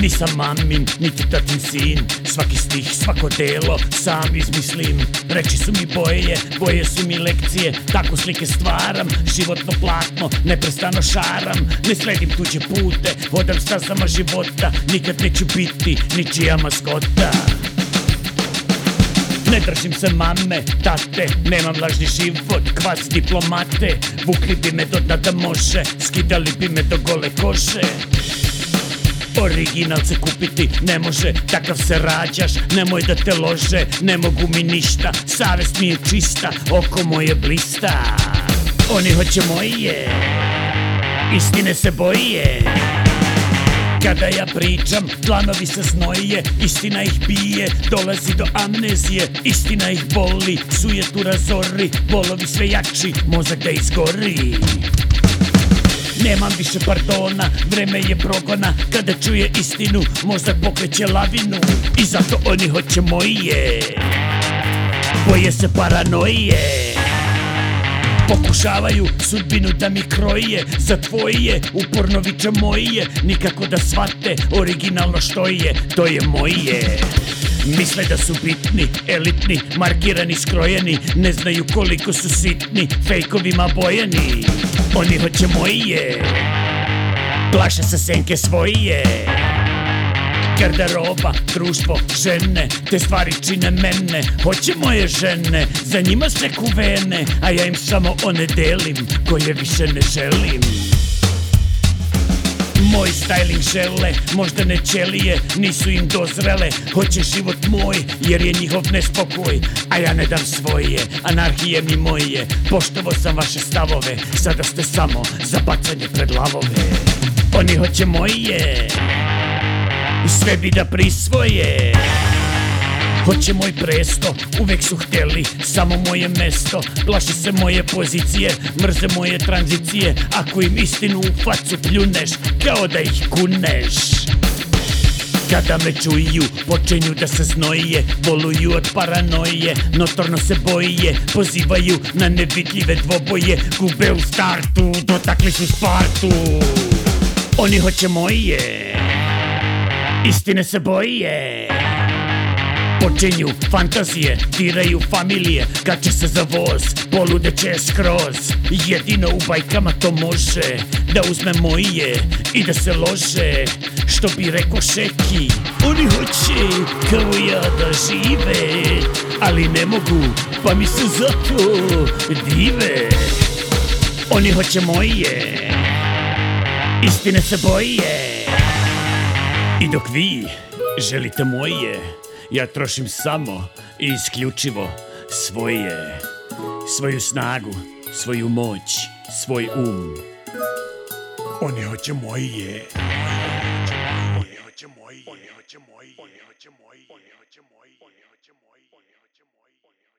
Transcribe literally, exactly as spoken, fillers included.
Nisam mamin, niti tatin sin, svaki stih, svako delo sam izmislim. Reči su mi boje, boje su mi lekcije, tako slike stvaram, životno platno, neprestano šaram. Ne sledim tuđe pute, hodam stazama života, nikad neću biti ničija maskota. Ne držim se mame, tate, nemam lažni život, kvas diplomate. Vukli bi me do dna da može, skidali bi me do gole kože. Original se kupiti ne može, takav se rađaš, nemoj da te lože. Ne mogu mi ništa, savest mi je čista, oko moje blista. Oni hoće moje, istine se boje. Kada ja pričam, dlanovi se znoje, istina ih bije, dolazi do amnezije, istina ih boli, sujetu razori, bolovi sve jači, mozak da izgori. Nemam više pardona, vreme je progona, kada čuje istinu, mozak pokreće lavinu. I zato oni hoće moje, boje se paranoje. Pokušavaju sudbinu da mi kroje, za tvoje uporno viče moje. Nikako da shvate originalno što je, to je moje. Misle da su bitni, elitni, markirani, skrojeni, ne znaju koliko su sitni, fejkovima bojeni. Oni hoće moje, plaše se senke svoje. Garderoba, društvo, žene, te stvari čine mene. Hoće moje žene, za njima se kuvene, a ja im samo one delim koje više ne želim. Moj styling žele, možda ne ćelije, nisu im dozrele. Hoće život moj, jer je njihov nespokoj, a ja ne dam svoje, anarhije mi moje. Poštovao sam vaše stavove, sada ste samo za bacanje pred lavove. Oni hoće moje, sve bi da prisvoje. Hoće moj presto, uvek su hteli samo moje mesto. Plaše se moje pozicije, mrze moje tranzicije. Ako im istinu u facu pljuneš, kao da ih kuneš. Kada me čuju, počinju da se znoje, boluju od paranoje, notorno se boje, pozivaju na nevidljive dvoboje. Gube u startu, dotakli su Spartu. Oni hoće moje, istine se boje. Počinju fantazije, diraju familije, kače se za voz, poludeće skroz. Jedino u bajkama to može, da uzme moje i da se lože. Što bi rekao Šeki, oni hoće kao ja da žive, ali ne mogu, pa mi se zato dive. Oni hoće moje, istine se boje. I dok vi želite moje, ja trošim samo i isključivo svoje. Svoju snagu, svoju moć, svoj um. Oni hoće moje. Oni hoće moje. Oni hoće moje. Oni hoće moje. Oni hoće moje. Oni hoće moje. Oni hoće moje.